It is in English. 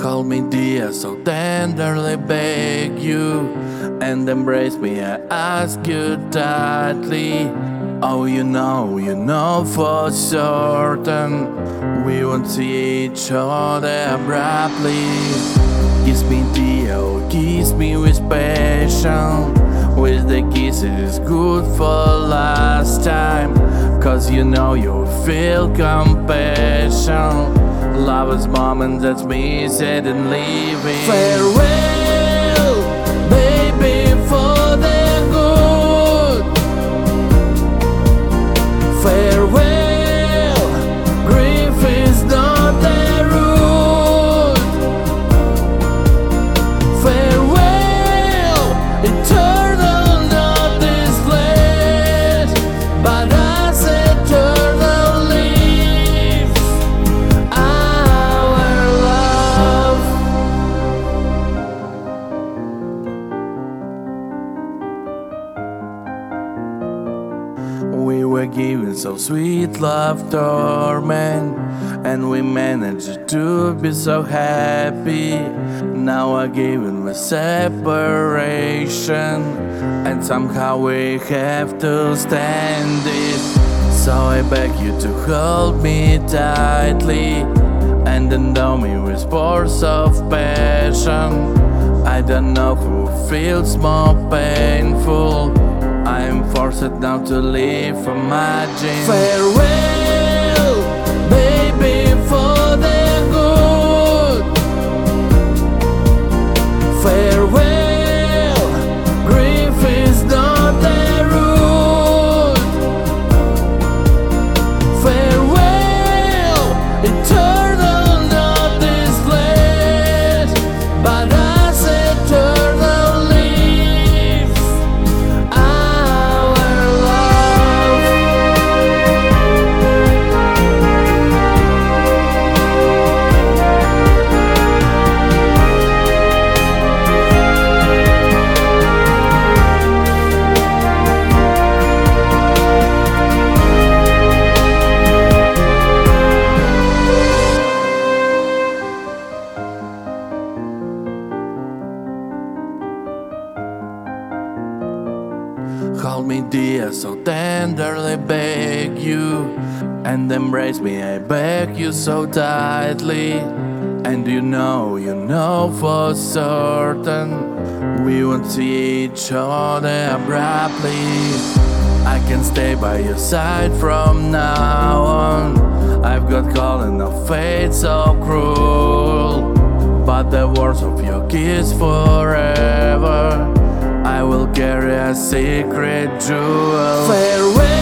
Call me dear, so tenderly beg you, and embrace me, I ask you tightly. Oh, you know for certain we won't see each other abruptly. Kiss me dear, oh kiss me with passion, with the kisses good for last time. Cause you feel compassion. Lover's moment that's me said and leaving. Farewell, baby, for the good. Farewell, grief is not the root. Farewell, eternal not this flesh, but as eternal lives our love. We were given so sweet love torment, and we managed to be so happy. Now we're given with separation, and somehow we have to stand it. So I beg you to hold me tightly and endow me with spores of passion. I don't know who feels more painful. I am forced now to leave from my dreams. Farewell, baby, for the good. Farewell, grief is not the root. Farewell, eternal not this flesh, but as eternal lives our love. Hold me dear, so tenderly beg you, and embrace me, I beg you so tightly. And you know for certain we won't see each other abruptly. I can stay by your side from now on. I've got calling of fate so cruel, but the words of your kiss forever I will carry a secret jewel. Farewell.